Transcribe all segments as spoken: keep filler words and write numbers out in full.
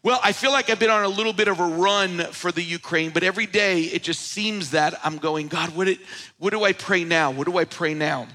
Well, I feel like I've been on a little bit of a run for the Ukraine, but every day it just seems that I'm going, God, what, it, what do I pray now? What do I pray now?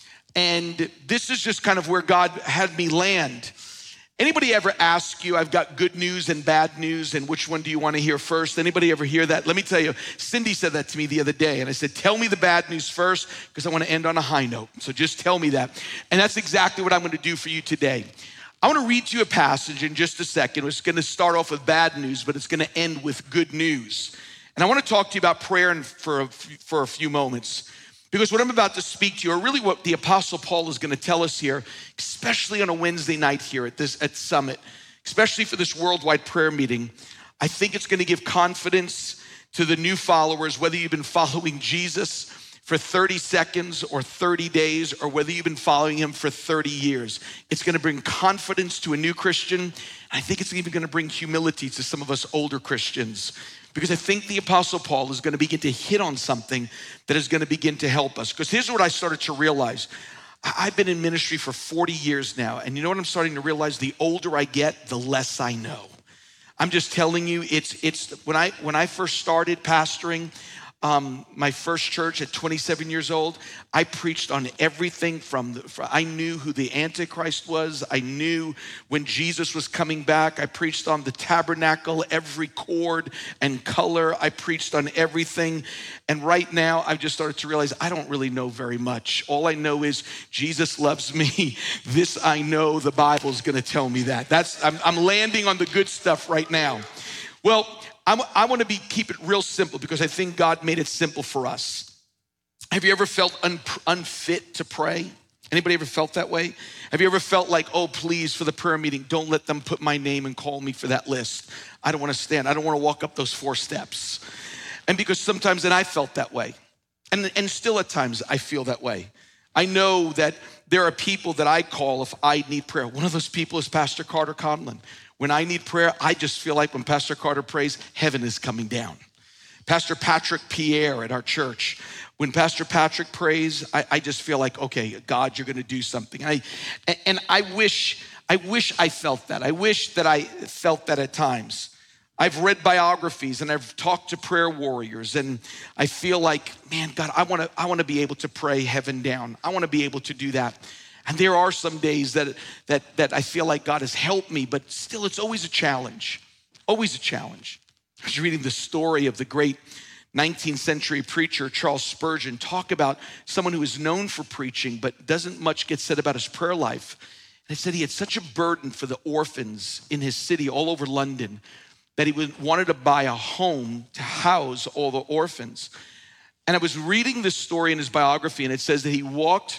And this is just kind of where God had me land. Anybody ever ask you, I've got good news and bad news, and which one do you want to hear first? Anybody ever hear that? Let me tell you, Cindy said that to me the other day, and I said, tell me the bad news first, because I want to end on a high note. So just tell me that. And that's exactly what I'm going to do for you today. I want to read to you a passage in just a second. It's going to start off with bad news, but it's going to end with good news. And I want to talk to you about prayer for a, for a few moments. Because what I'm about to speak to you are really what the Apostle Paul is going to tell us here, especially on a Wednesday night here at this at Summit, especially for this worldwide prayer meeting. I think it's going to give confidence to the new followers, whether you've been following Jesus for thirty seconds or thirty days, or whether you've been following him for thirty years. It's going to bring confidence to a new Christian. I think it's even going to bring humility to some of us older Christians. Because I think the Apostle Paul is going to begin to hit on something that is going to begin to help us. Because here's what I started to realize. I've been in ministry for forty years now. And you know what I'm starting to realize? The older I get, the less I know. I'm just telling you, it's it's when I when I first started pastoring um, my first church at twenty-seven years old, I preached on everything from, the, from, I knew who the Antichrist was. I knew when Jesus was coming back. I preached on the tabernacle, every chord and color. I preached on everything. And right now, I've just started to realize I don't really know very much. All I know is Jesus loves me. This I know, the Bible's gonna tell me that. That's I'm, I'm landing on the good stuff right now. Well, I'm, I wanna be keep it real simple because I think God made it simple for us. Have you ever felt un, unfit to pray? Anybody ever felt that way? Have you ever felt like, oh, please, for the prayer meeting, don't let them put my name and call me for that list. I don't wanna stand, I don't wanna walk up those four steps. And because sometimes then I felt that way. And, and still at times I feel that way. I know that there are people that I call if I need prayer. One of those people is Pastor Carter Conlon. When I need prayer, I just feel like when Pastor Carter prays, heaven is coming down. Pastor Patrick Pierre at our church, when Pastor Patrick prays, I, I just feel like, okay, God, you're gonna do something. I, and I wish, I wish I felt that. I wish that I felt that at times. I've read biographies and I've talked to prayer warriors, and I feel like, man, God, I wanna, I wanna be able to pray heaven down. I wanna be able to do that. And there are some days that, that, that I feel like God has helped me, but still it's always a challenge, always a challenge. I was reading the story of the great nineteenth century preacher, Charles Spurgeon, talk about someone who is known for preaching, but doesn't much get said about his prayer life. And he said he had such a burden for the orphans in his city all over London that he wanted to buy a home to house all the orphans. And I was reading this story in his biography, and it says that he walked,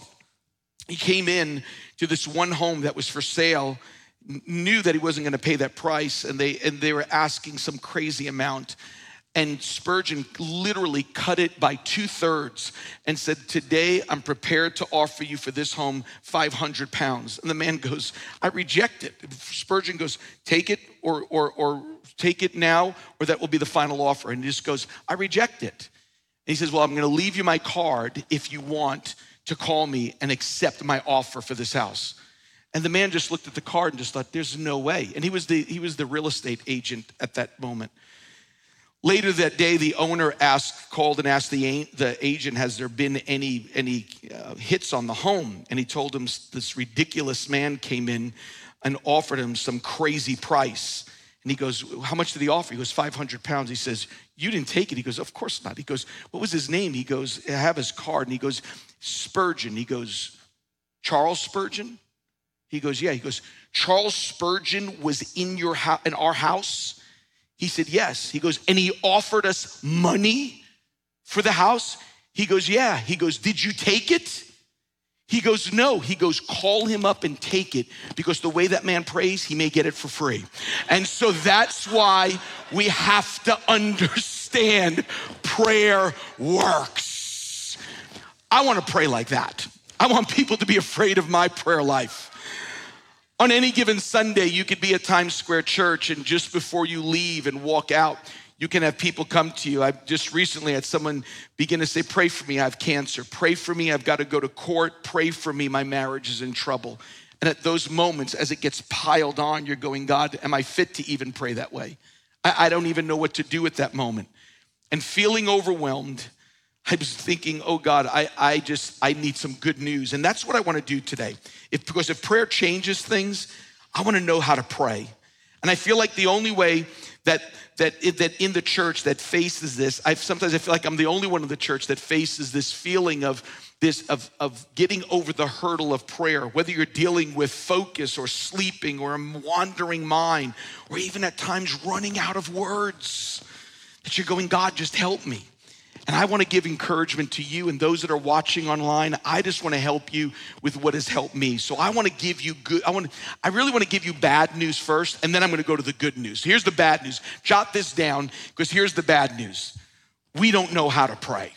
he came in to this one home that was for sale, knew that he wasn't gonna pay that price, and they and they were asking some crazy amount. And Spurgeon literally cut it by two thirds and said, today I'm prepared to offer you for this home five hundred pounds. And the man goes, I reject it. Spurgeon goes, take it or, or, or take it now, or that will be the final offer. And he just goes, I reject it. And he says, well, I'm gonna leave you my card if you want to call me and accept my offer for this house. And the man just looked at the card and just thought, there's no way. And he was the, he was the real estate agent at that moment. Later that day, the owner asked, called and asked the, the agent, has there been any, any uh, hits on the home? And he told him this ridiculous man came in and offered him some crazy price. And he goes, how much did he offer? He goes, five hundred pounds. He says, you didn't take it. He goes, of course not. He goes, what was his name? He goes, I have his card. And he goes, Spurgeon. He goes, Charles Spurgeon? He goes, yeah. He goes, Charles Spurgeon was in your house, in our house? He said, yes. He goes, and he offered us money for the house? He goes, yeah. He goes, did you take it? He goes, no. He goes, call him up and take it, because the way that man prays, he may get it for free. And so that's why we have to understand prayer works. I want to pray like that. I want people to be afraid of my prayer life. On any given Sunday, you could be at Times Square Church, and just before you leave and walk out, you can have people come to you. I just recently had someone begin to say, pray for me, I have cancer. Pray for me, I've got to go to court. Pray for me, my marriage is in trouble. And at those moments, as it gets piled on, you're going, God, am I fit to even pray that way? I, I don't even know what to do at that moment. And feeling overwhelmed, I was thinking, oh God, I, I just, I need some good news. And that's what I want to do today. If, because if prayer changes things, I want to know how to pray. And I feel like the only way that that that in the church that faces this, I sometimes I feel like I'm the only one in the church that faces this feeling of this of of getting over the hurdle of prayer, whether you're dealing with focus or sleeping or a wandering mind, or even at times running out of words, that you're going, God, just help me. And I want to give encouragement to you and those that are watching online. I just want to help you with what has helped me. So I want to give you good, I want to, I really want to give you bad news first, and then I'm going to go to the good news. Here's the bad news. Jot this down, because here's the bad news. We don't know how to pray.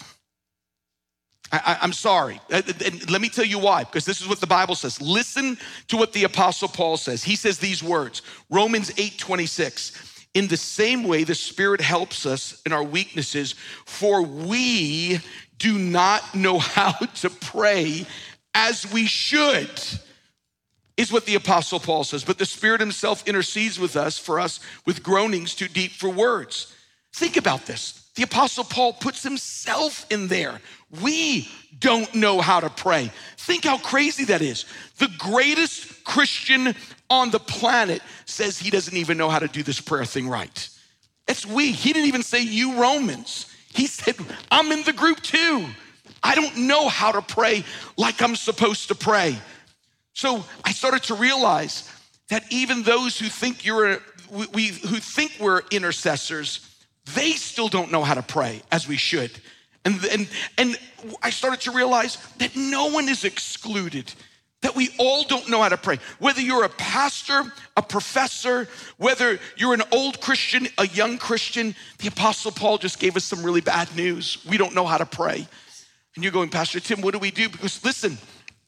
I, I, I'm sorry. And let me tell you why, because this is what the Bible says. Listen to what the Apostle Paul says. He says these words, Romans eight twenty-six. In the same way, the Spirit helps us in our weaknesses, for we do not know how to pray as we should, is what the Apostle Paul says. But the Spirit himself intercedes with us, for us, with groanings too deep for words. Think about this. The Apostle Paul puts himself in there. We don't know how to pray. Think how crazy that is. The greatest Christian on the planet says he doesn't even know how to do this prayer thing right. It's we. He didn't even say you Romans. He said, I'm in the group too. I don't know how to pray like I'm supposed to pray. So I started to realize that even those who think you're, we, we who think we're intercessors, they still don't know how to pray as we should. And, and, and I started to realize that no one is excluded, that we all don't know how to pray. Whether you're a pastor, a professor, whether you're an old Christian, a young Christian, the Apostle Paul just gave us some really bad news. We don't know how to pray. And you're going, Pastor Tim, what do we do? Because listen,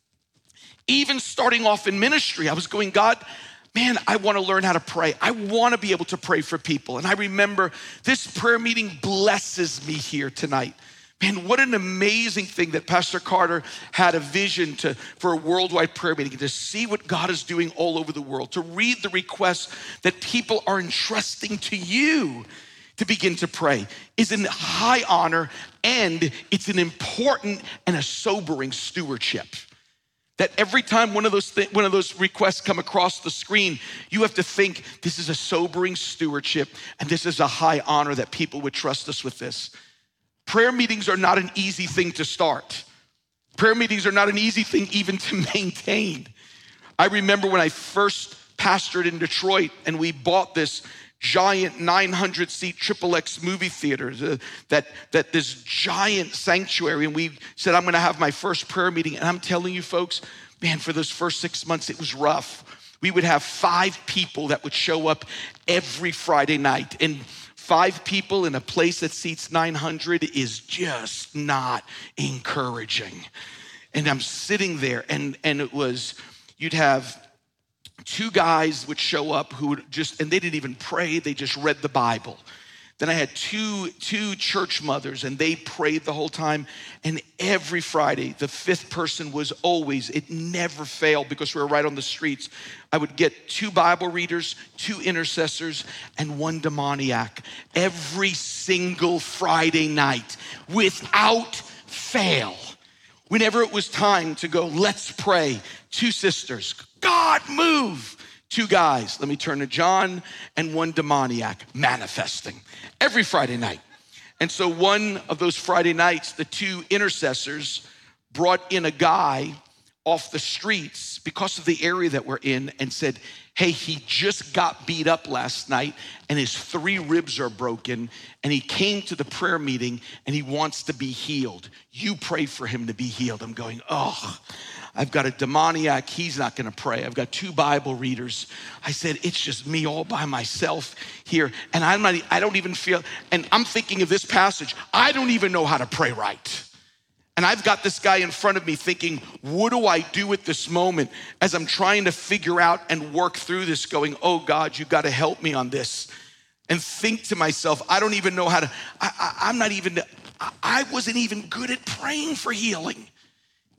even starting off in ministry, I was going, God, man, I want to learn how to pray. I want to be able to pray for people. And I remember this prayer meeting blesses me here tonight. Man, what an amazing thing that Pastor Carter had a vision to for a worldwide prayer meeting, to see what God is doing all over the world, to read the requests that people are entrusting to you to begin to pray is in high honor, and it's an important and a sobering stewardship. That every time one of those th- one of those requests come across the screen, you have to think, this is a sobering stewardship, and this is a high honor that people would trust us with this. Prayer meetings are not an easy thing to start. Prayer meetings are not an easy thing even to maintain. I remember when I first pastored in Detroit and we bought this giant nine hundred seat triple X movie theater, uh, that, that this giant sanctuary, and we said, I'm gonna have my first prayer meeting. And I'm telling you folks, man, for those first six months, it was rough. We would have five people that would show up every Friday night. And five people in a place that seats nine hundred is just not encouraging. And I'm sitting there, and, and it was, you'd have two guys would show up who would just, and they didn't even pray, they just read the Bible. Then I had two, two church mothers, and they prayed the whole time. And every Friday, the fifth person was always, it never failed because we were right on the streets. I would get two Bible readers, two intercessors, and one demoniac every single Friday night without fail. Whenever it was time to go, let's pray, two sisters, God move. Two guys, let me turn to John, and one demoniac manifesting every Friday night. And so one of those Friday nights, the two intercessors brought in a guy off the streets because of the area that we're in and said, hey, he just got beat up last night and his three ribs are broken, and he came to the prayer meeting and he wants to be healed. You pray for him to be healed. I'm going, oh, I've got a demoniac, he's not gonna pray. I've got two Bible readers. I said, it's just me all by myself here. And I'm not, I don't even feel, and I'm thinking of this passage, I don't even know how to pray right. And I've got this guy in front of me thinking, what do I do at this moment as I'm trying to figure out and work through this, going, oh God, you gotta help me on this. And think to myself, I don't even know how to, I, I, I'm not even, I, I wasn't even good at praying for healing.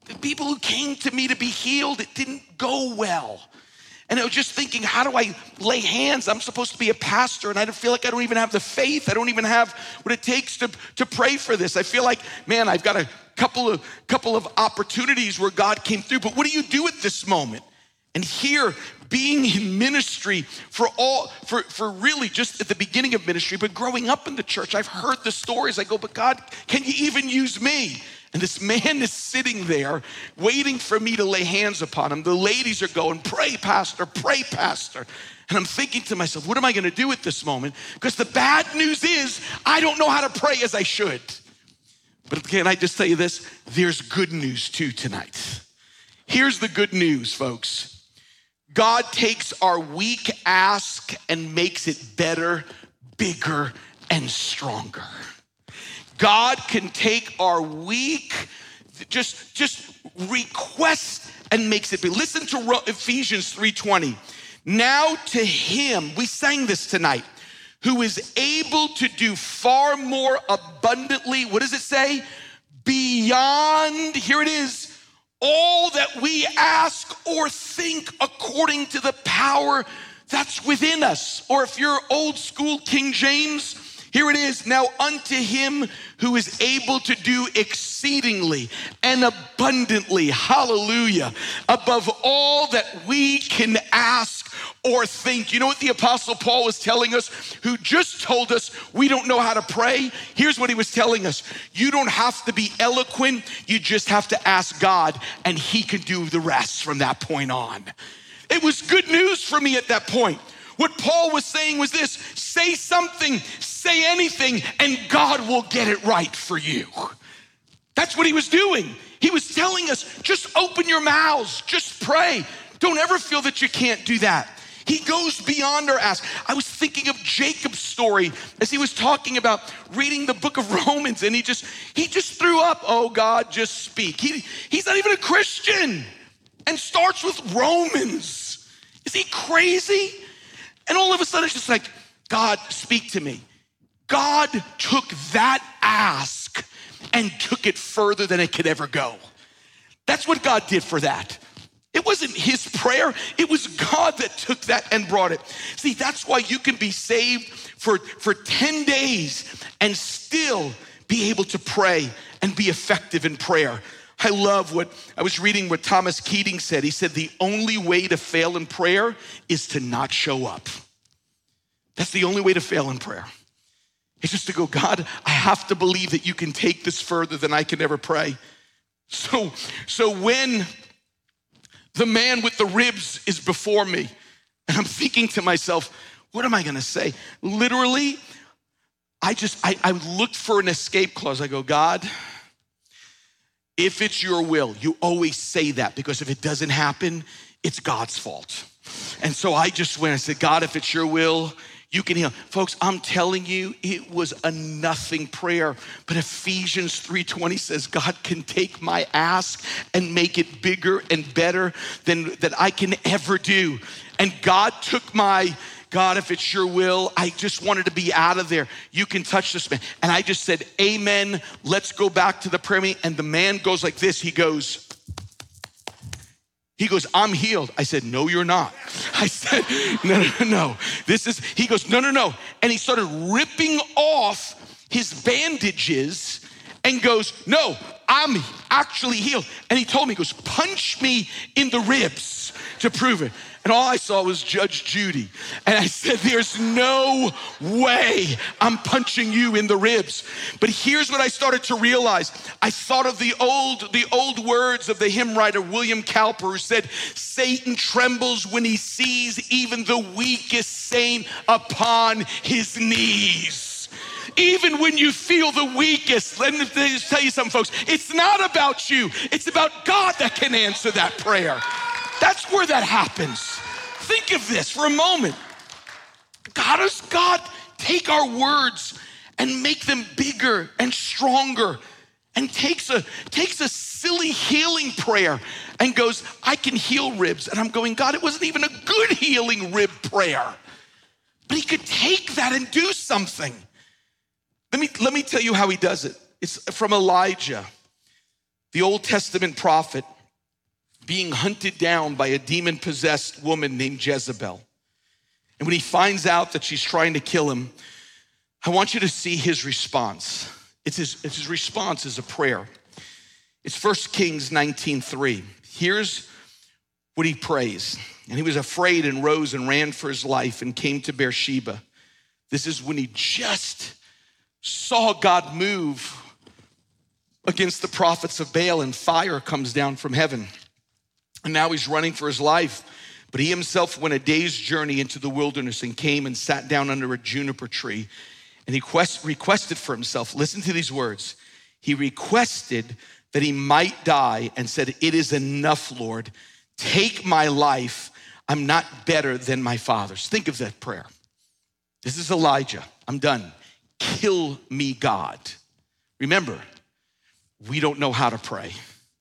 The people who came to me to be healed, it didn't go well. And I was just thinking, how do I lay hands? I'm supposed to be a pastor, and I feel like I don't even have the faith. I don't even have what it takes to, to pray for this. I feel like, man, I've got a couple of, couple of opportunities where God came through, but what do you do at this moment? And here, being in ministry for all, for, for really just at the beginning of ministry, but growing up in the church, I've heard the stories. I go, but God, can you even use me? And this man is sitting there waiting for me to lay hands upon him. The ladies are going, pray, pastor, pray, pastor. And I'm thinking to myself, what am I gonna do at this moment? Because the bad news is, I don't know how to pray as I should. But can I just tell you this? There's good news too tonight. Here's the good news, folks. God takes our weak ask and makes it better, bigger, and stronger. God can take our weak, just, just request and makes it big. Listen to Ephesians three twenty. Now to him, we sang this tonight, who is able to do far more abundantly, what does it say? Beyond, here it is, all that we ask or think according to the power that's within us. Or if you're old school King James, here it is, now unto him who is able to do exceedingly and abundantly, hallelujah, above all that we can ask or think. You know what the Apostle Paul was telling us, who just told us we don't know how to pray? Here's what he was telling us. You don't have to be eloquent, you just have to ask God and he can do the rest from that point on. It was good news for me at that point. What Paul was saying was this: say something, say anything, and God will get it right for you. That's what he was doing. He was telling us, just open your mouths, just pray. Don't ever feel that you can't do that. He goes beyond our ask. I was thinking of Jacob's story as he was talking about reading the book of Romans, and he just he just threw up, oh God, just speak. He, he's not even a Christian and starts with Romans. Is he crazy? And all of a sudden it's just like, God, speak to me. God took that ask and took it further than it could ever go. That's what God did for that. It wasn't his prayer, it was God that took that and brought it. See, that's why you can be saved for, for ten days and still be able to pray and be effective in prayer. I love what, I was reading what Thomas Keating said. He said, the only way to fail in prayer is to not show up. That's the only way to fail in prayer. It's just to go, God, I have to believe that you can take this further than I can ever pray. So, so when the man with the ribs is before me, and I'm thinking to myself, what am I gonna say? Literally, I just, I, I looked for an escape clause. I go, God, if it's your will, you always say that, because if it doesn't happen, it's God's fault. And so I just went and said, God, if it's your will, you can heal. Folks, I'm telling you, it was a nothing prayer. But Ephesians three twenty says, God can take my ask and make it bigger and better than that I can ever do. And God took my, God, if it's your will, I just wanted to be out of there. You can touch this man. And I just said, amen. Let's go back to the prayer meeting. And the man goes like this. He goes, He goes, I'm healed. I said, no, you're not. I said, no, no, no. This is, he goes, no, no, no. And he started ripping off his bandages and goes, no, I'm actually healed. And he told me, he goes, punch me in the ribs to prove it. And all I saw was Judge Judy. And I said, there's no way I'm punching you in the ribs. But here's what I started to realize. I thought of the old, the old words of the hymn writer, William Cowper, who said, Satan trembles when he sees even the weakest saint upon his knees. Even when you feel the weakest, let me just tell you something, folks. It's not about you. It's about God that can answer that prayer. That's where that happens. Think of this for a moment. How does God take our words and make them bigger and stronger, and takes a, takes a silly healing prayer and goes, I can heal ribs. And I'm going, God, it wasn't even a good healing rib prayer. But he could take that and do something. Let me, let me tell you how he does it. It's from Elijah. The Old Testament prophet being hunted down by a demon-possessed woman named Jezebel. And when he finds out that she's trying to kill him, I want you to see his response. It's his, it's his response is a prayer. It's First Kings nineteen three. Here's what he prays. And he was afraid and rose and ran for his life and came to Beersheba. This is when he just saw God move against the prophets of Baal, and fire comes down from heaven. And now he's running for his life. But he himself went a day's journey into the wilderness and came and sat down under a juniper tree. And he quest, requested for himself, listen to these words. He requested that he might die and said, "It is enough, Lord. Take my life. I'm not better than my fathers." Think of that prayer. This is Elijah. I'm done. Kill me, God. Remember, we don't know how to pray.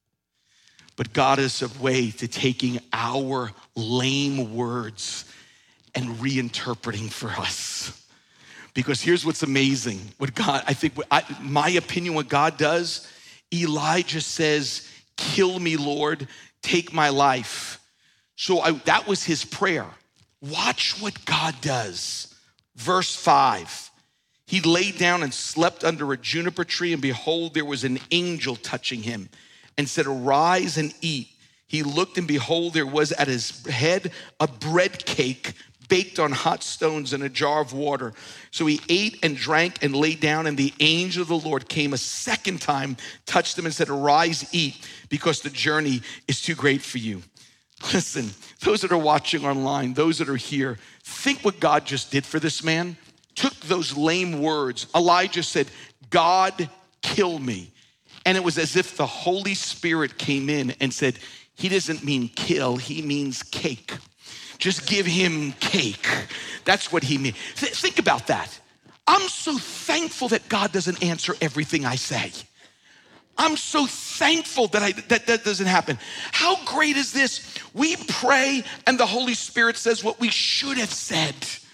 But God is a way to taking our lame words and reinterpreting for us. Because here's what's amazing. What God, I think, I, my opinion, what God does, Elijah says, "Kill me, Lord, take my life." So I, that was his prayer. Watch what God does. Verse five, he lay down and slept under a juniper tree, and behold, there was an angel touching him and said, "Arise and eat." He looked, and behold, there was at his head a bread cake baked on hot stones and a jar of water. So he ate and drank and lay down, and the angel of the Lord came a second time, touched him and said, "Arise, eat, because the journey is too great for you." Listen, those that are watching online, those that are here, think what God just did for this man. Took those lame words. Elijah said, "God, kill me." And it was as if the Holy Spirit came in and said, he doesn't mean kill, he means cake. Just give him cake. That's what he means. Th- think about that. I'm so thankful that God doesn't answer everything I say. I'm so thankful that I that, that doesn't happen. How great is this? We pray and the Holy Spirit says what we should have said.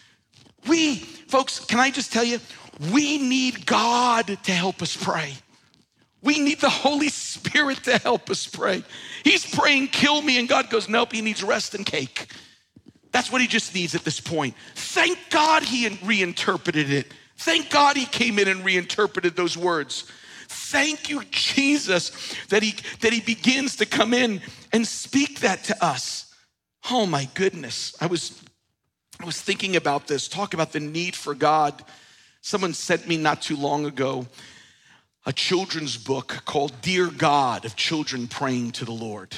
We, folks, can I just tell you, we need God to help us pray. We need the Holy Spirit to help us pray. He's praying, "Kill me," and God goes, "Nope, he needs rest and cake." That's what he just needs at this point. Thank God he reinterpreted it. Thank God he came in and reinterpreted those words. Thank you, Jesus, that he, that he begins to come in and speak that to us. Oh my goodness. I was, I was thinking about this, talk about the need for God. Someone sent me not too long ago a children's book called Dear God, of children praying to the Lord.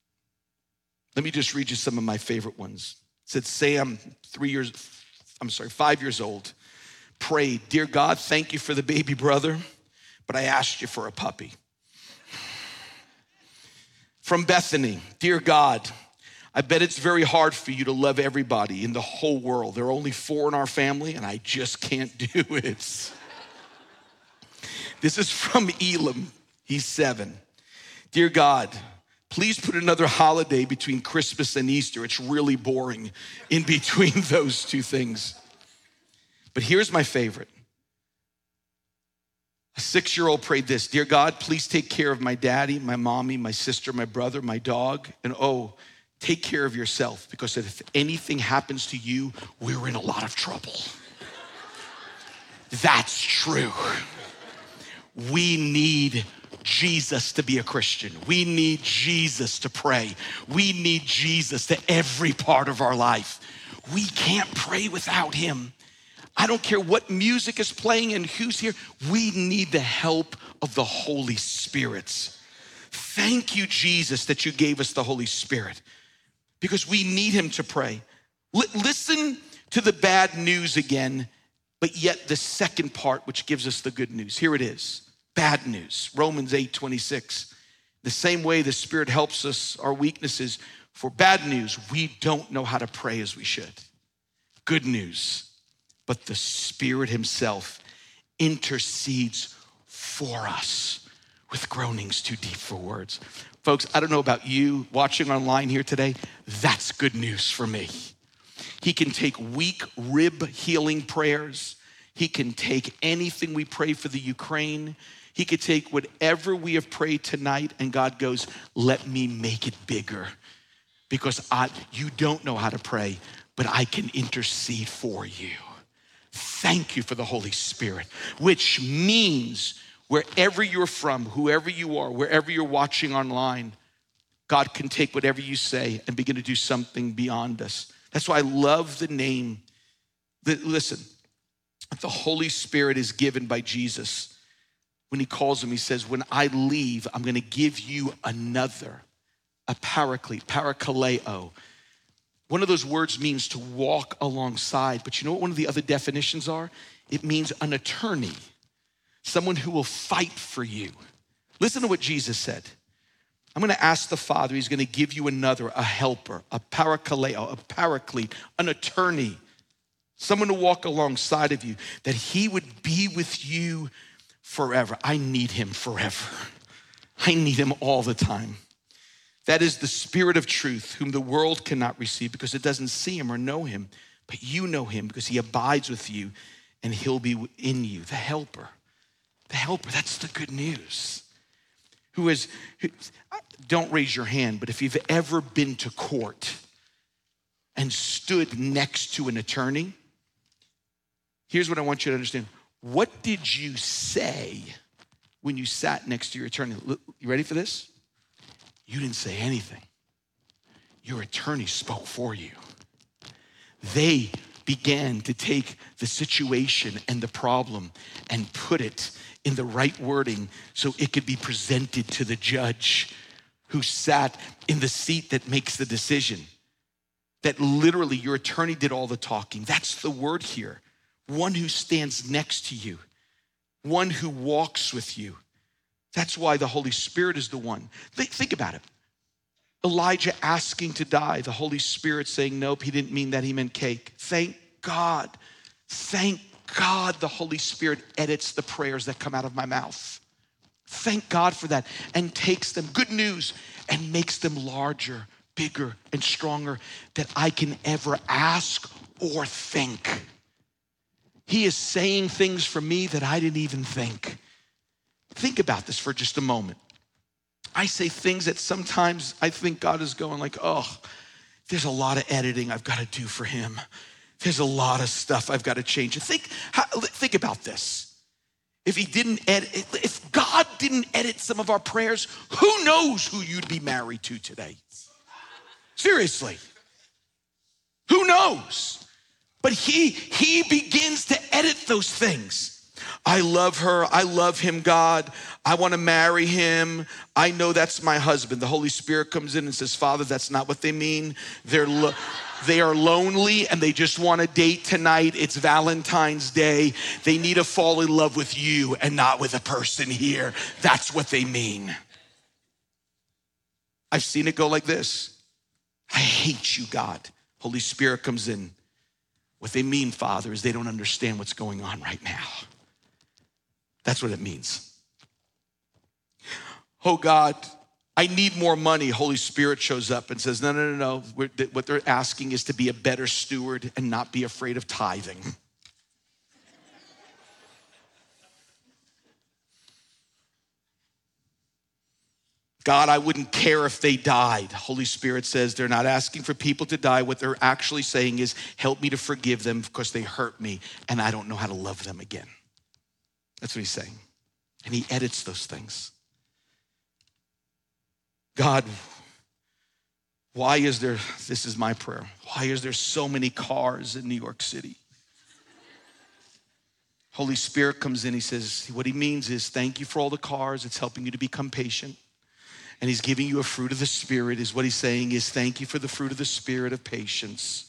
Let me just read you some of my favorite ones. It said, Sam, three years, I'm sorry, five years old, prayed, "Dear God, thank you for the baby brother, but I asked you for a puppy." From Bethany, "Dear God, I bet it's very hard for you to love everybody in the whole world. There are only four in our family and I just can't do it." This is from Elam, he's seven. "Dear God, please put another holiday between Christmas and Easter. It's really boring in between those two things." But here's my favorite. A six-year-old prayed this, "Dear God, please take care of my daddy, my mommy, my sister, my brother, my dog, and oh, take care of yourself, because if anything happens to you, we're in a lot of trouble." That's true. We need Jesus to be a Christian. We need Jesus to pray. We need Jesus to every part of our life. We can't pray without him. I don't care what music is playing and who's here. We need the help of the Holy Spirit. Thank you, Jesus, that you gave us the Holy Spirit, because we need him to pray. L- listen to the bad news again, but yet the second part, which gives us the good news. Here it is. Bad news. Romans eight twenty-six. The same way the Spirit helps us, our weaknesses. For bad news, we don't know how to pray as we should. Good news, but the Spirit himself intercedes for us with groanings too deep for words. Folks, I don't know about you watching online here today. That's good news for me. He can take weak rib healing prayers. He can take anything we pray for the Ukraine. He could take whatever we have prayed tonight and God goes, let me make it bigger because I, you don't know how to pray, but I can intercede for you. Thank you for the Holy Spirit, which means wherever you're from, whoever you are, wherever you're watching online, God can take whatever you say and begin to do something beyond us. That's why I love the name. That, listen, the Holy Spirit is given by Jesus. When he calls him, he says, when I leave, I'm gonna give you another, a paraclete, parakaleo. One of those words means to walk alongside, but you know what one of the other definitions are? It means an attorney, someone who will fight for you. Listen to what Jesus said. I'm gonna ask the Father, he's gonna give you another, a helper, a parakaleo, a paraclete, an attorney, someone to walk alongside of you, that he would be with you forever. I need him forever. I need him all the time. That is the Spirit of truth, whom the world cannot receive because it doesn't see him or know him, but you know him because he abides with you and he'll be in you, the helper. The helper, that's the good news. Who is, who, don't raise your hand, but if you've ever been to court and stood next to an attorney, here's what I want you to understand. What did you say when you sat next to your attorney? You ready for this? You didn't say anything. Your attorney spoke for you. They began to take the situation and the problem and put it in the right wording so it could be presented to the judge who sat in the seat that makes the decision. That literally your attorney did all the talking. That's the word here. One who stands next to you, one who walks with you. That's why the Holy Spirit is the one. Think, think about it. Elijah asking to die, the Holy Spirit saying, nope, he didn't mean that, he meant cake. Thank God, thank God the Holy Spirit edits the prayers that come out of my mouth. Thank God for that, and takes them, good news, and makes them larger, bigger, and stronger than I can ever ask or think. He is saying things for me that I didn't even think. Think about this for just a moment. I say things that sometimes I think God is going like, oh, there's a lot of editing I've got to do for him. There's a lot of stuff I've got to change. Think, think about this. If he didn't edit, if God didn't edit some of our prayers, who knows who you'd be married to today? Seriously. Who knows? But he, he begins to edit those things. I love her. I love him, God. I want to marry him. I know that's my husband. The Holy Spirit comes in and says, Father, that's not what they mean. They're lo- they are lonely and they just want to date tonight. It's Valentine's Day. They need to fall in love with you and not with a person here. That's what they mean. I've seen it go like this. I hate you, God. Holy Spirit comes in. What they mean, Father, is they don't understand what's going on right now. That's what it means. Oh God, I need more money. Holy Spirit shows up and says, no, no, no, no. We're, what they're asking is to be a better steward and not be afraid of tithing. God, I wouldn't care if they died. Holy Spirit says they're not asking for people to die. What they're actually saying is, help me to forgive them because they hurt me and I don't know how to love them again. That's what he's saying. And he edits those things. God, why is there, this is my prayer, why is there so many cars in New York City? Holy Spirit comes in, he says, what he means is, thank you for all the cars, it's helping you to become patient. And he's giving you a fruit of the Spirit, is what he's saying is, thank you for the fruit of the Spirit of patience.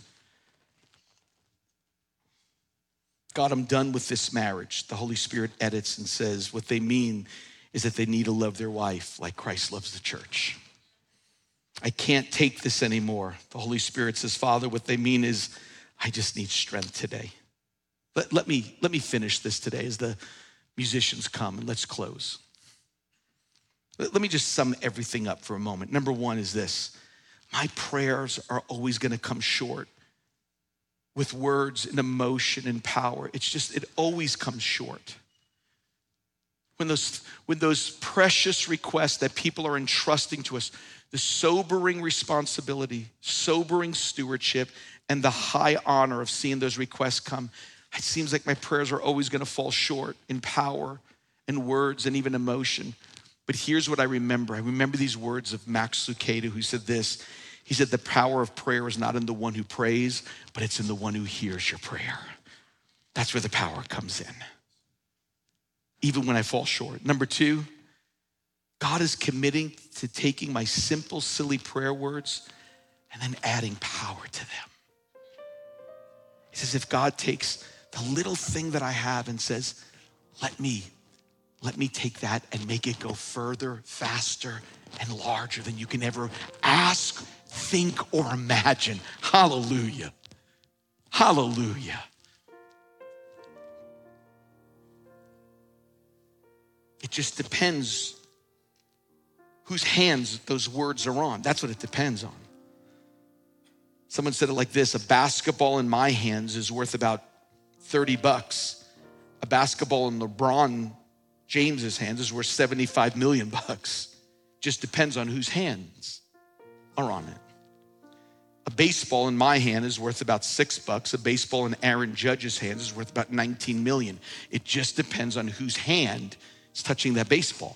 God, I'm done with this marriage. The Holy Spirit edits and says what they mean is that they need to love their wife like Christ loves the church. I can't take this anymore. The Holy Spirit says, Father, what they mean is I just need strength today. Let, let me, let me finish this today as the musicians come, and let's close. Let, let me just sum everything up for a moment. Number one is this. My prayers are always gonna come short with words and emotion and power. It's just, it always comes short. when those, when those precious requests that people are entrusting to us, the sobering responsibility, sobering stewardship, and the high honor of seeing those requests come, it seems like my prayers are always gonna fall short in power and words and even emotion. But here's what I remember. I remember these words of Max Lucado, who said this. He said, the power of prayer is not in the one who prays, but it's in the one who hears your prayer. That's where the power comes in, even when I fall short. Number two, God is committing to taking my simple, silly prayer words and then adding power to them. He says, if God takes the little thing that I have and says, let me, let me take that and make it go further, faster, and larger than you can ever ask, think, or imagine. Hallelujah. Hallelujah. It just depends whose hands those words are on. That's what it depends on. Someone said it like this: a basketball in my hands is worth about thirty bucks. A basketball in LeBron James's hands is worth seventy-five million bucks. Just depends on whose hands are on it. A baseball in my hand is worth about six bucks. A baseball in Aaron Judge's hands is worth about nineteen million. It just depends on whose hand is touching that baseball.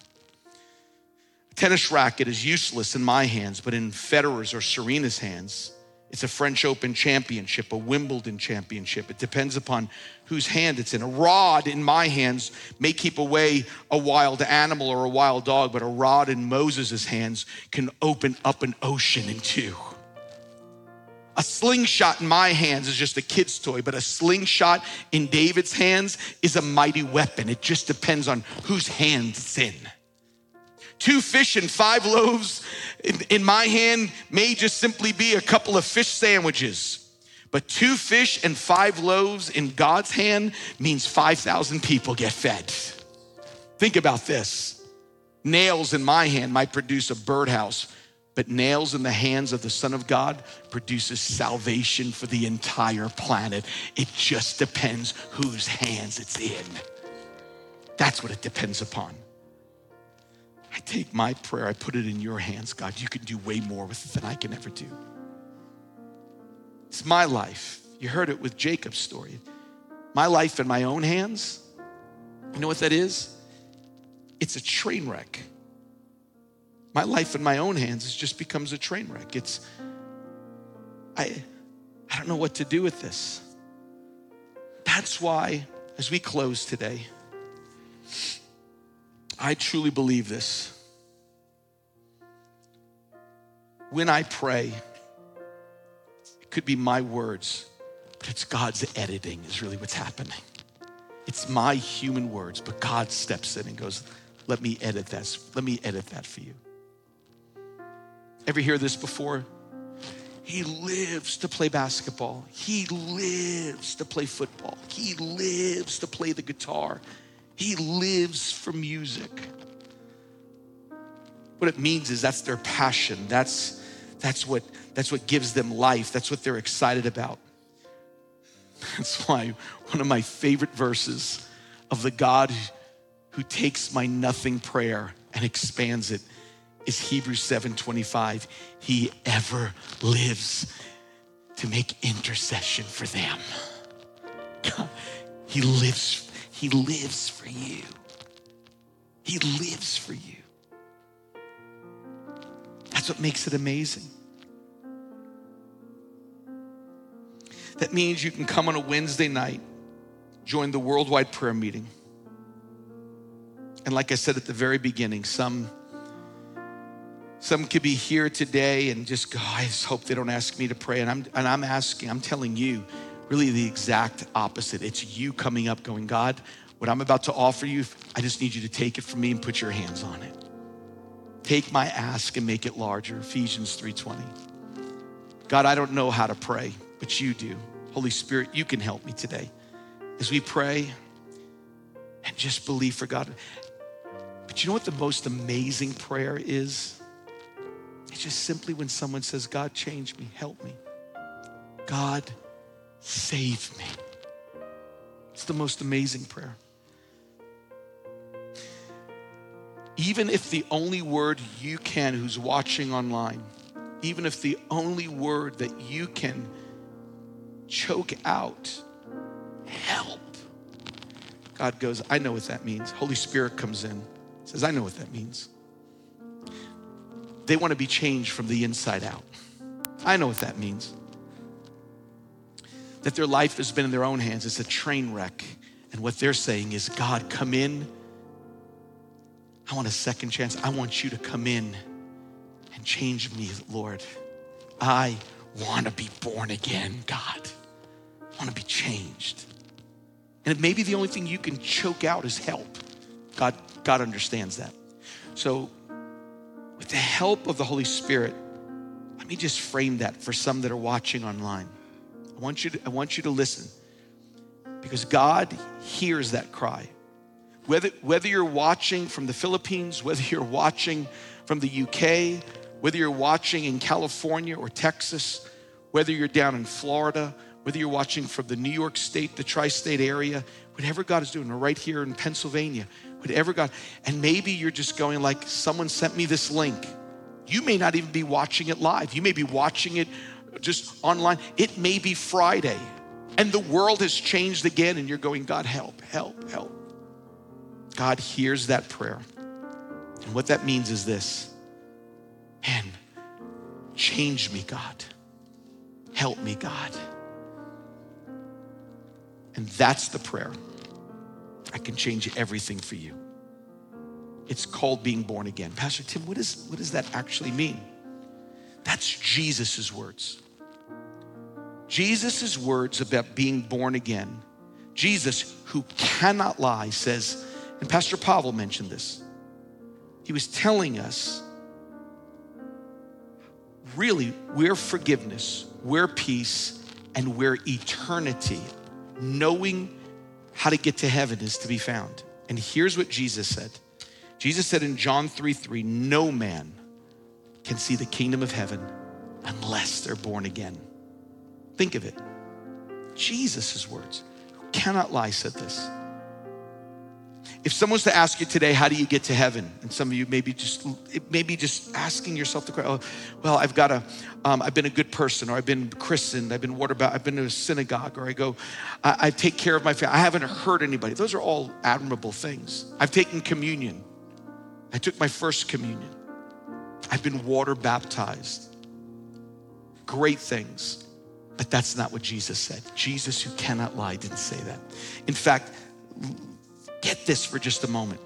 A tennis racket is useless in my hands, but in Federer's or Serena's hands, it's a French Open championship, a Wimbledon championship. It depends upon whose hand it's in. A rod in my hands may keep away a wild animal or a wild dog, but a rod in Moses' hands can open up an ocean in two. A slingshot in my hands is just a kid's toy, but a slingshot in David's hands is a mighty weapon. It just depends on whose hand it's in. Two fish and five loaves in, in my hand may just simply be a couple of fish sandwiches. But two fish and five loaves in God's hand means five thousand people get fed. Think about this. Nails in my hand might produce a birdhouse, but nails in the hands of the Son of God produces salvation for the entire planet. It just depends whose hands it's in. That's what it depends upon. I take my prayer, I put it in your hands, God. You can do way more with it than I can ever do. It's my life. You heard it with Jacob's story. My life in my own hands, you know what that is? It's a train wreck. My life in my own hands is just becomes a train wreck. It's, I, I don't know what to do with this. That's why, as we close today, I truly believe this. When I pray, it could be my words, but it's God's editing is really what's happening. It's my human words, but God steps in and goes, let me edit that. Let me edit that for you. Ever hear this before? He lives to play basketball. He lives to play football. He lives to play the guitar. He lives for music. What it means is that's their passion. That's, that's, what, that's what gives them life. That's what they're excited about. That's why one of my favorite verses of the God who takes my nothing prayer and expands it is Hebrews seven twenty-five. He ever lives to make intercession for them. God, he lives He lives for you. He lives for you. That's what makes it amazing. That means you can come on a Wednesday night, join the worldwide prayer meeting. And like I said at the very beginning, some, some could be here today and just go, I just hope they don't ask me to pray. And I'm, and I'm asking, I'm telling you, really the exact opposite. It's you coming up going, God, what I'm about to offer you, I just need you to take it from me and put your hands on it. Take my ask and make it larger, Ephesians three twenty. God, I don't know how to pray, but you do. Holy Spirit, you can help me today. As we pray and just believe for God. But you know what the most amazing prayer is? It's just simply when someone says, God, change me, help me. God, save me. It's the most amazing prayer. even if the only word you can, who's watching online, even if the only word that you can choke out, help. God goes, I know what that means. Holy Spirit comes in, says, I know what that means. They want to be changed from the inside out. I know what that means. That their life has been in their own hands. It's a train wreck. And what they're saying is, God, come in. I want a second chance. I want you to come in and change me, Lord. I want to be born again, God. I want to be changed. And it may be the only thing you can choke out is help. God, God understands that. So with the help of the Holy Spirit, let me just frame that for some that are watching online. I want you to, I want you to listen, because God hears that cry. Whether, whether you're watching from the Philippines, whether you're watching from the U K, whether you're watching in California or Texas, whether you're down in Florida, whether you're watching from the New York State, the tri-state area, whatever God is doing, or right here in Pennsylvania, whatever God, and maybe you're just going like, someone sent me this link. You may not even be watching it live. You may be watching it just online. It may be Friday and the world has changed again and you're going, God, help, help, help. God hears that prayer. And what that means is this, man, change me, God. Help me, God. And that's the prayer. I can change everything for you. It's called being born again. Pastor Tim, what, is, what does that actually mean? That's Jesus's words. Jesus's words about being born again. Jesus, who cannot lie, says, and Pastor Pavel mentioned this. He was telling us, really, where forgiveness, where peace, and where eternity, knowing how to get to heaven is to be found. And here's what Jesus said. Jesus said in John three three, no man can see the kingdom of heaven unless they're born again. Think of it. Jesus' words, who cannot lie, said this. If someone was to ask you today, how do you get to heaven? And some of you maybe just, maybe just asking yourself the question, oh, well, I've got a, um, I've been a good person, or I've been christened, I've been water baptized, I've been to a synagogue, or I go, I, I take care of my family. I haven't hurt anybody. Those are all admirable things. I've taken communion. I took my first communion. I've been water baptized. Great things. But that's not what Jesus said. Jesus, who cannot lie, didn't say that. In fact, get this for just a moment.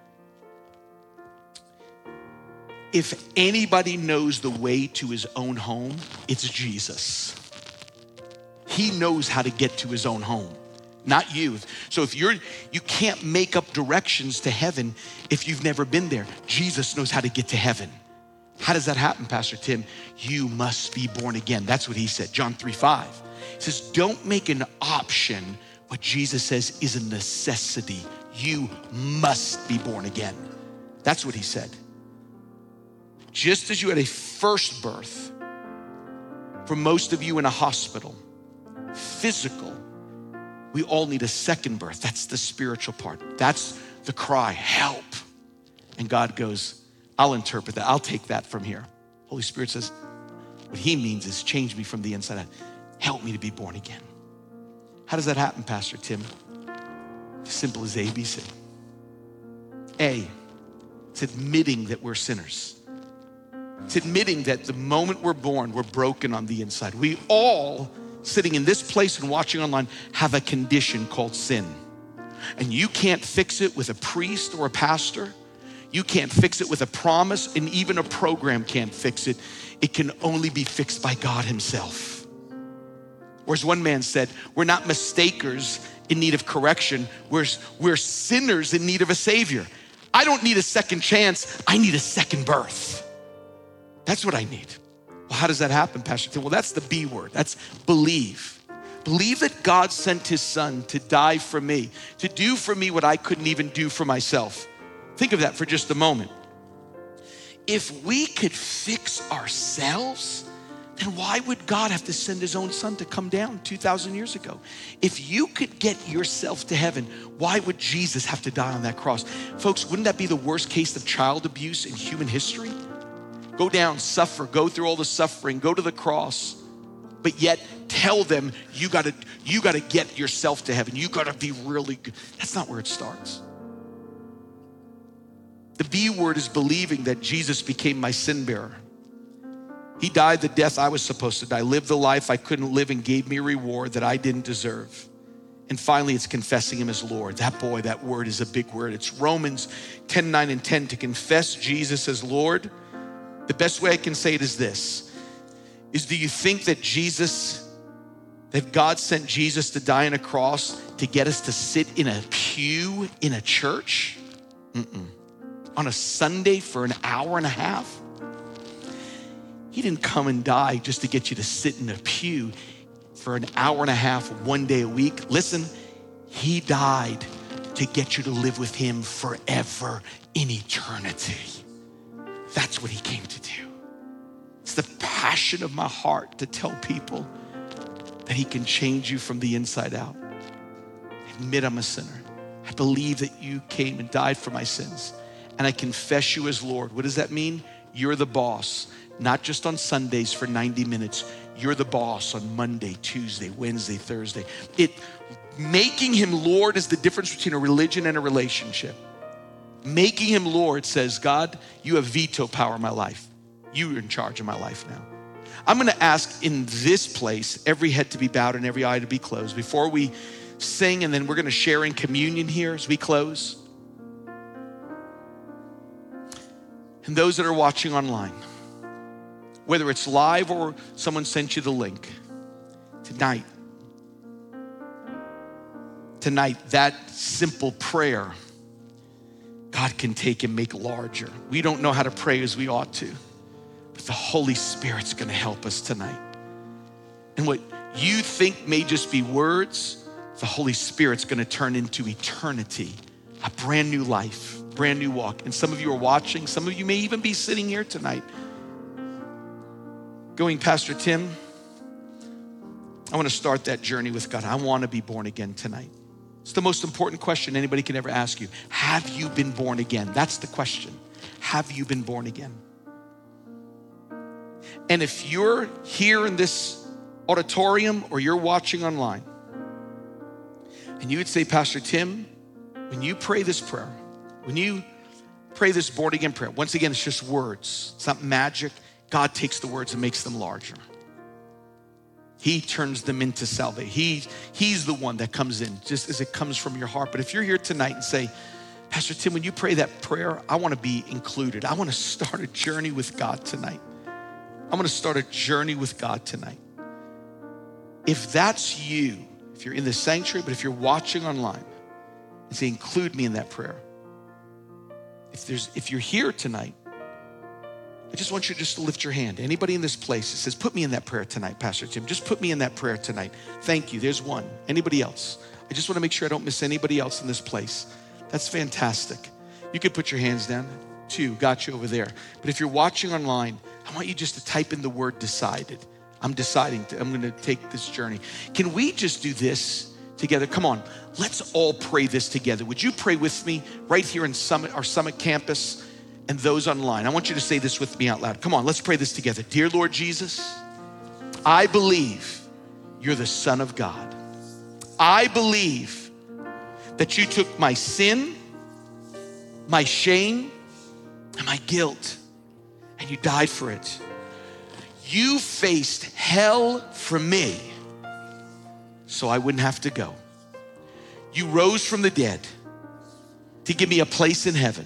If anybody knows the way to his own home, it's Jesus. He knows how to get to his own home, not you. So if you're, you can't make up directions to heaven if you've never been there. Jesus knows how to get to heaven. How does that happen, Pastor Tim? You must be born again. That's what he said, John three five. He says, don't make an option what Jesus says is a necessity. You must be born again. That's what he said. Just as you had a first birth, for most of you in a hospital, physical, we all need a second birth. That's the spiritual part. That's the cry, help. And God goes, I'll interpret that. I'll take that from here. Holy Spirit says, what he means is change me from the inside out. Help me to be born again. How does that happen, Pastor Tim? Simple as A B C. A, it's admitting that we're sinners. It's admitting that the moment we're born, we're broken on the inside. We all, sitting in this place and watching online, have a condition called sin. And you can't fix it with a priest or a pastor. You can't fix it with a promise, and even a program can't fix it. It can only be fixed by God himself. Or as one man said, we're not mistakers in need of correction. We're, we're sinners in need of a savior. I don't need a second chance. I need a second birth. That's what I need. Well, how does that happen, Pastor Tim? Well, that's the B word. That's believe. Believe that God sent his son to die for me, to do for me what I couldn't even do for myself. Think of that for just a moment. If we could fix ourselves, And why would God have to send his own son to come down two thousand years ago? If you could get yourself to heaven, why would Jesus have to die on that cross? Folks, wouldn't that be the worst case of child abuse in human history? Go down, suffer, go through all the suffering, go to the cross, but yet tell them you gotta, you gotta get yourself to heaven. You gotta be really good. That's not where it starts. The B word is believing that Jesus became my sin bearer. He died the death I was supposed to die, lived the life I couldn't live, and gave me a reward that I didn't deserve. And finally, it's confessing him as Lord. That boy, that word is a big word. It's Romans ten, nine, and ten. To confess Jesus as Lord, the best way I can say it is this, is do you think that Jesus, that God sent Jesus to die on a cross to get us to sit in a pew in a church? Mm-mm. On a Sunday for an hour and a half? He didn't come and die just to get you to sit in a pew for an hour and a half, one day a week. Listen, he died to get you to live with him forever in eternity. That's what he came to do. It's the passion of my heart to tell people that he can change you from the inside out. Admit I'm a sinner. I believe that you came and died for my sins, and I confess you as Lord. What does that mean? You're the boss. Not just on Sundays for ninety minutes. You're the boss on Monday, Tuesday, Wednesday, Thursday. It, making him Lord is the difference between a religion and a relationship. Making him Lord says, God, you have veto power in my life. You're in charge of my life now. I'm gonna ask in this place, every head to be bowed and every eye to be closed. Before we sing, and then we're gonna share in communion here as we close. And those that are watching online, whether it's live or someone sent you the link, tonight, tonight, that simple prayer, God can take and make larger. We don't know how to pray as we ought to, but the Holy Spirit's gonna help us tonight. And what you think may just be words, the Holy Spirit's gonna turn into eternity, a brand new life, brand new walk. And some of you are watching, some of you may even be sitting here tonight going, Pastor Tim, I want to start that journey with God. I want to be born again tonight. It's the most important question anybody can ever ask you. Have you been born again? That's the question. Have you been born again? And if you're here in this auditorium or you're watching online, and you would say, Pastor Tim, when you pray this prayer, when you pray this born again prayer, once again, it's just words. It's not magic. God takes the words and makes them larger. He turns them into salvation. He, he's the one that comes in just as it comes from your heart. But if you're here tonight and say, Pastor Tim, when you pray that prayer, I want to be included. I want to start a journey with God tonight. I'm going to start a journey with God tonight. If that's you, if you're in the sanctuary, but if you're watching online, and say, include me in that prayer. If there's, if you're here tonight, I just want you just to lift your hand. Anybody in this place that says, put me in that prayer tonight, Pastor Tim. Just put me in that prayer tonight. Thank you. There's one. Anybody else? I just want to make sure I don't miss anybody else in this place. That's fantastic. You could put your hands down. Two, got you over there. But if you're watching online, I want you just to type in the word decided. I'm deciding, to, I'm going to take this journey. Can we just do this together? Come on, let's all pray this together. Would you pray with me right here in Summit, our Summit campus? And those online, I want you to say this with me out loud. Come on, let's pray this together. Dear Lord Jesus, I believe you're the Son of God. I believe that you took my sin, my shame, and my guilt, and you died for it. You faced hell for me so I wouldn't have to go. You rose from the dead to give me a place in heaven,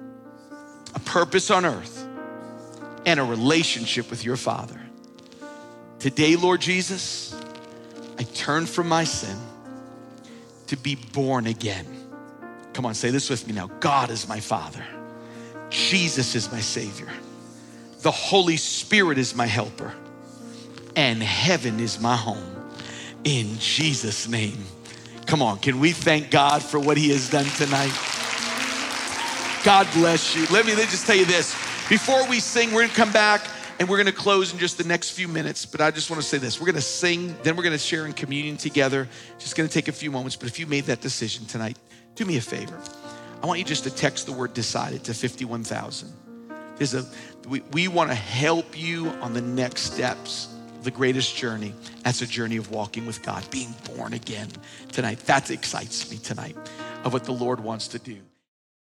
a purpose on earth, and a relationship with your Father. Today, Lord Jesus, I turn from my sin to be born again. Come on, say this with me now. God is my Father. Jesus is my Savior. The Holy Spirit is my helper. And heaven is my home. In Jesus' name. Come on, can we thank God for what he has done tonight? God bless you. Let me just tell you this. Before we sing, we're gonna come back And we're gonna close in just the next few minutes, but I just wanna say this. We're gonna sing, then we're gonna share in communion together. Just gonna take a few moments, but if you made that decision tonight, do me a favor. I want you just to text the word decided to fifty-one thousand. There's a, we, we wanna help you on the next steps, the greatest journey. That's a journey of walking with God, being born again tonight. That excites me tonight of what the Lord wants to do.